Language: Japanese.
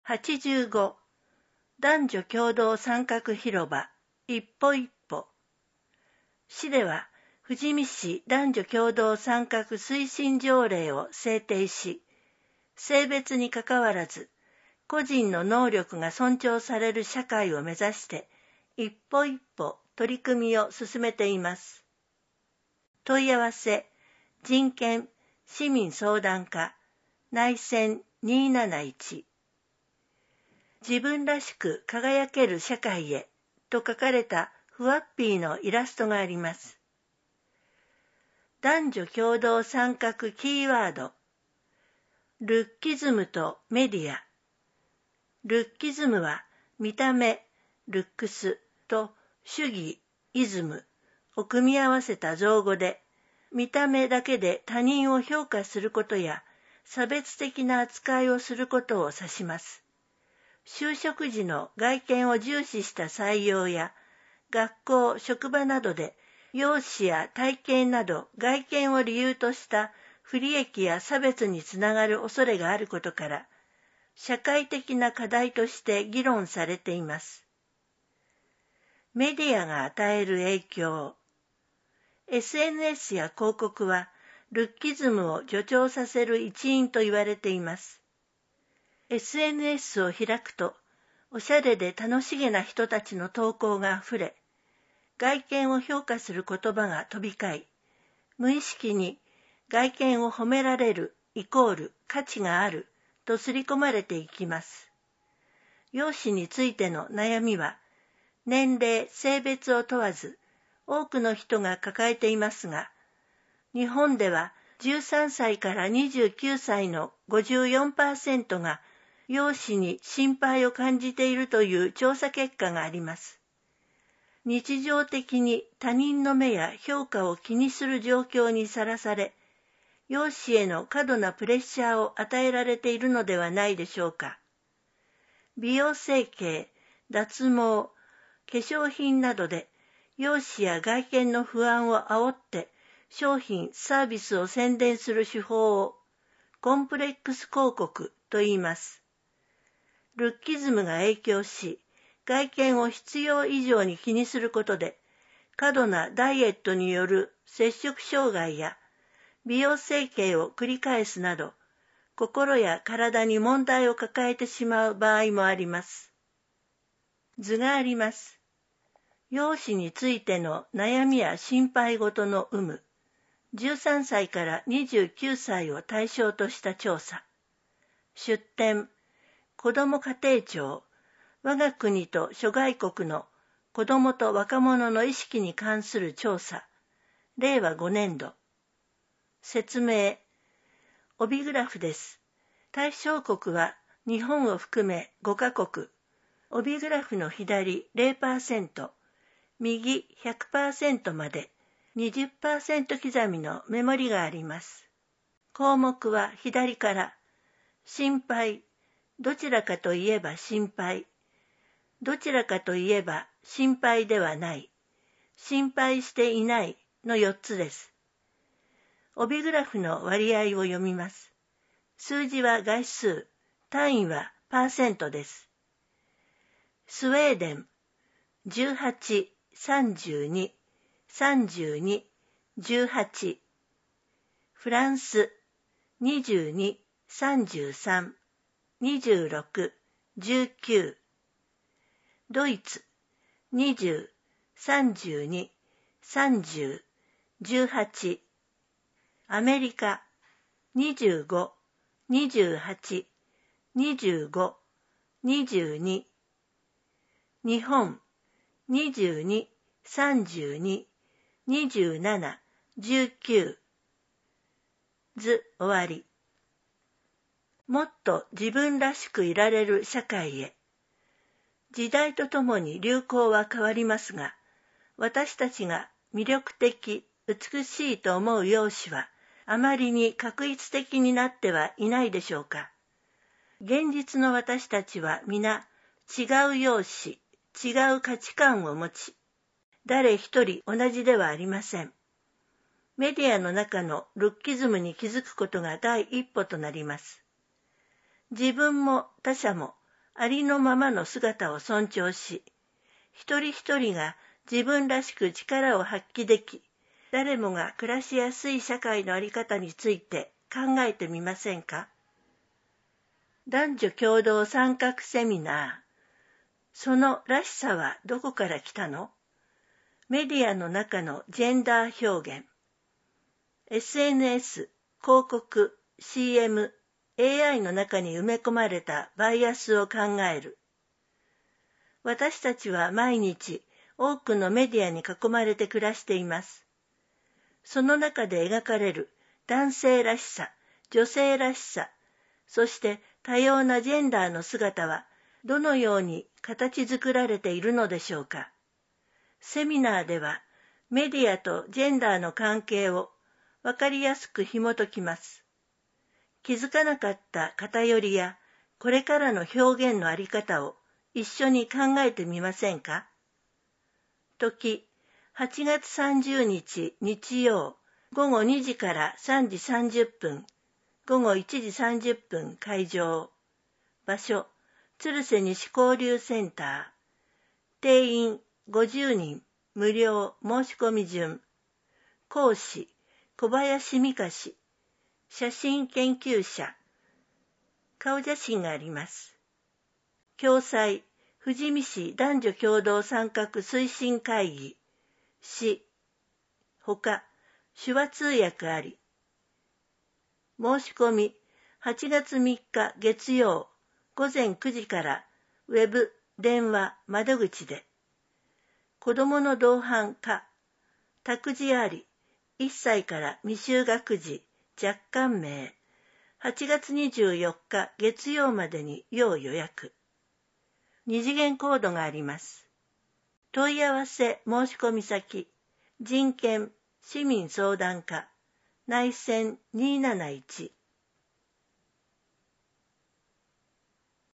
85男女共同参画広場一歩一歩。市では富士見市男女共同参画推進条例を制定し、性別にかかわらず個人の能力が尊重される社会を目指して一歩一歩取り組みを進めています。問い合わせ人権市民相談課内線271。自分らしく輝ける社会へと書かれたふわっぴーのイラストがあります。男女共同参画キーワード。ルッキズムとメディア。ルッキズムは見た目、ルックスと主義、イズムを組み合わせた造語で、見た目だけで他人を評価することや差別的な扱いをすることを指します。就職時の外見を重視した採用や、学校、職場などで容姿や体型など外見を理由とした不利益や差別につながる恐れがあることから、社会的な課題として議論されています。メディアが与える影響。SNS や広告は、ルッキズムを助長させる一因と言われています。SNS を開くと、おしゃれで楽しげな人たちの投稿があふれ、外見を評価する言葉が飛び交い、無意識に外見を褒められるイコール価値があると刷り込まれていきます。容姿についての悩みは、年齢、性別を問わず、多くの人が抱えていますが、日本では13歳から29歳の 54% が容姿に心配を感じているという調査結果があります。日常的に他人の目や評価を気にする状況にさらされ、容姿への過度なプレッシャーを与えられているのではないでしょうか。美容整形、脱毛、化粧品などで容姿や外見の不安を煽って商品・サービスを宣伝する手法をコンプレックス広告と言います。ルッキズムが影響し、外見を必要以上に気にすることで、過度なダイエットによる摂食障害や美容整形を繰り返すなど、心や体に問題を抱えてしまう場合もあります。図があります。容姿についての悩みや心配事の有無、13歳から29歳を対象とした調査。出典、子ども家庭庁、我が国と諸外国の子どもと若者の意識に関する調査、令和5年度。説明、帯グラフです。対象国は日本を含め5カ国。帯グラフの左 0%、右 100% まで 20% 刻みのメモリがあります。項目は左から、心配、どちらかといえば心配、どちらかといえば心配ではない、心配していないの4つです。帯グラフの割合を読みます。数字は概数、単位はパーセントです。スウェーデン、18、32、32、18。フランス、22、33、26、19。ドイツ、20、32、30、18。アメリカ、25、28、25、22。日本、22、32、27、19。図終わり。もっと自分らしくいられる社会へ。時代とともに流行は変わりますが、私たちが魅力的、美しいと思う容姿は、あまりに画一的になってはいないでしょうか。現実の私たちは皆違う容姿、違う価値観を持ち、誰一人同じではありません。メディアの中のルッキズムに気づくことが第一歩となります。自分も他者もありのままの姿を尊重し、一人一人が自分らしく力を発揮でき、誰もが暮らしやすい社会のあり方について考えてみませんか？男女共同参画セミナー。そのらしさはどこから来たの？メディアの中のジェンダー表現。SNS、広告、CM、AI の中に埋め込まれたバイアスを考える。私たちは毎日多くのメディアに囲まれて暮らしています。その中で描かれる男性らしさ、女性らしさ、そして多様なジェンダーの姿はどのように形作られているのでしょうか。セミナーではメディアとジェンダーの関係をわかりやすく紐解きます。気づかなかった偏りやこれからの表現のあり方を一緒に考えてみませんか？時、8月30日日曜、午後2時から3時30分、午後1時30分会場。場所、鶴瀬西交流センター。定員50人、無料申し込み順。講師、小林美香氏。写真研究者。顔写真があります。共催、富士見市男女共同参画推進会議。市。ほか、手話通訳あり。申し込み、8月3日月曜、午前9時からウェブ、電話、窓口で。子どもの同伴か、託児あり、1歳から未就学児、若干名。8月24日月曜までに要予約。二次元コードがあります。問い合わせ申し込み先、人権市民相談課、内線271